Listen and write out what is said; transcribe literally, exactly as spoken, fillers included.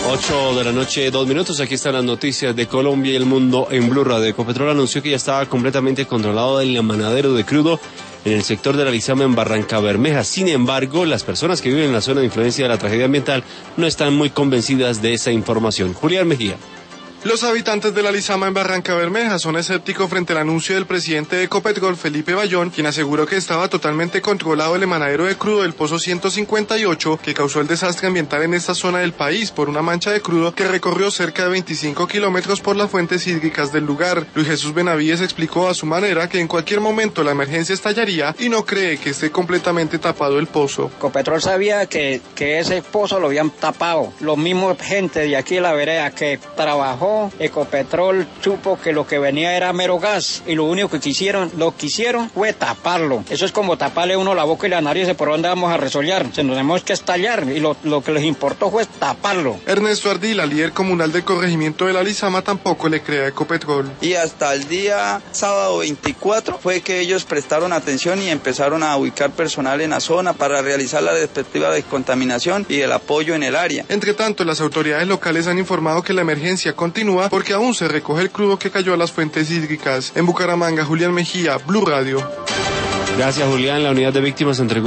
ocho de la noche, dos minutos. Aquí están las noticias de Colombia y el mundo en Blue Radio. Ecopetrol anunció que ya estaba completamente controlado el manadero de crudo en el sector de la Lizama en Barrancabermeja. Sin embargo, las personas que viven en la zona de influencia de la tragedia ambiental no están muy convencidas de esa información. Julián Mejía. Los habitantes de la Lizama en Barrancabermeja son escépticos frente al anuncio del presidente de Ecopetrol, Felipe Bayón, quien aseguró que estaba totalmente controlado el emanadero de crudo del Pozo ciento cincuenta y ocho, que causó el desastre ambiental en esta zona del país por una mancha de crudo que recorrió cerca de veinticinco kilómetros por las fuentes hídricas del lugar. Luis Jesús Benavides explicó a su manera que en cualquier momento la emergencia estallaría y no cree que esté completamente tapado el pozo. Ecopetrol sabía que, que ese pozo lo habían tapado. Los mismos gente de aquí de la vereda que trabajó Ecopetrol supo que lo que venía era mero gas y lo único que quisieron, lo que hicieron fue taparlo. Eso es como taparle uno la boca y la nariz, por dónde vamos a resollar. Se nos tenemos que estallar y lo, lo que les importó fue taparlo. Ernesto Ardila, líder comunal del corregimiento de la Lizama, tampoco le cree a Ecopetrol. Y hasta el día sábado veinticuatro fue que ellos prestaron atención y empezaron a ubicar personal en la zona para realizar la respectiva descontaminación y el apoyo en el área. Entre tanto, las autoridades locales han informado que la emergencia continúa porque aún se recoge el crudo que cayó a las fuentes hídricas. En Bucaramanga, Julián Mejía, Blue Radio. Gracias, Julián. La unidad de víctimas entregó